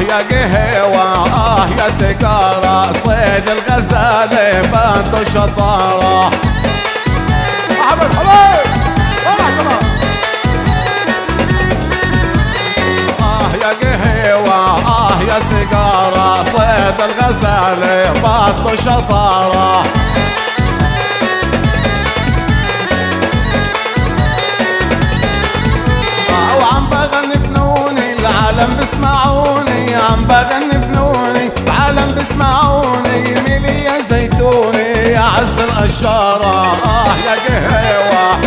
يا قهوة يا سيجارة صيد الغزالة بانتو شطارة. حبيب حبيب طلع كمان. يا قهوة يا سيجارة صيد الغزالة بانتو شطارة. وعم بغني فنوني العالم بسمعوني، عم بغني فنوني العالم بسمعوني، ميلي يا زيتوني يا عز القشارة. يا قهوة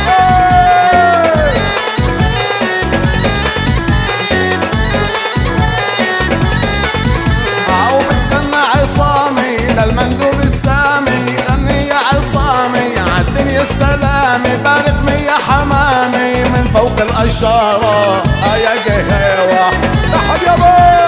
وبتغنى عصامي للمندوب السامي، غني يا عصامي عالدنيا السلامي، بارك مي يا حمامي من فوق القشارة. يا قهوة تحت يا بي.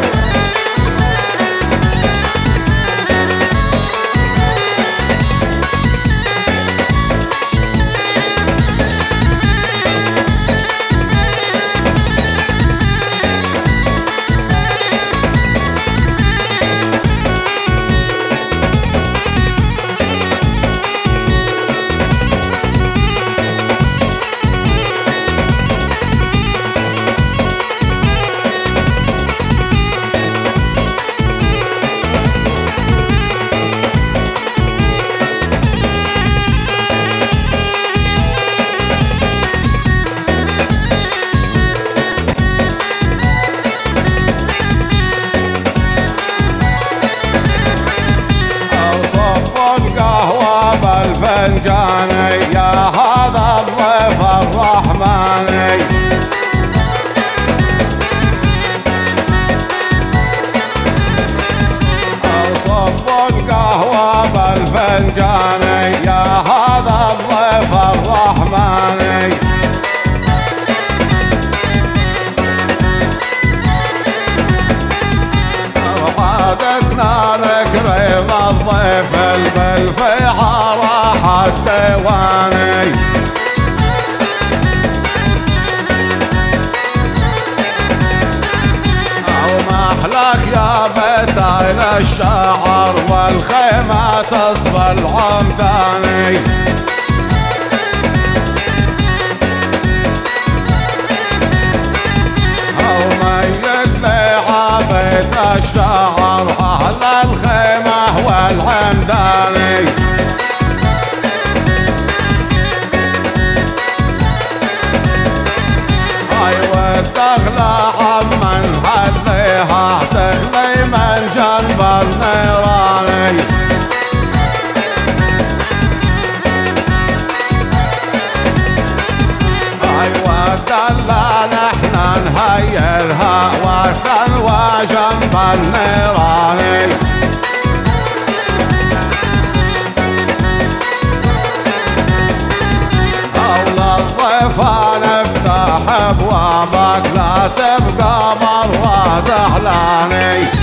بالفنجاني يا هذا الضيف الرحماني، صبوا القهوة بالفنجاني يا هذا الضيف الرحماني. وعادتنا نكرم الضيف بالفعارة الديواني، ومحلك يا بيت الشعر والخيمة تصبى العمداني. وميت لي عبيت الشعر أهل الخيمة والعمداني. تغلى عمن حليها تغلي من جنب النيراني. دلنا نحنا نهيلها والثلوى جنب النيراني. نفتح ابوابك لا تبقى مرة زعلاني.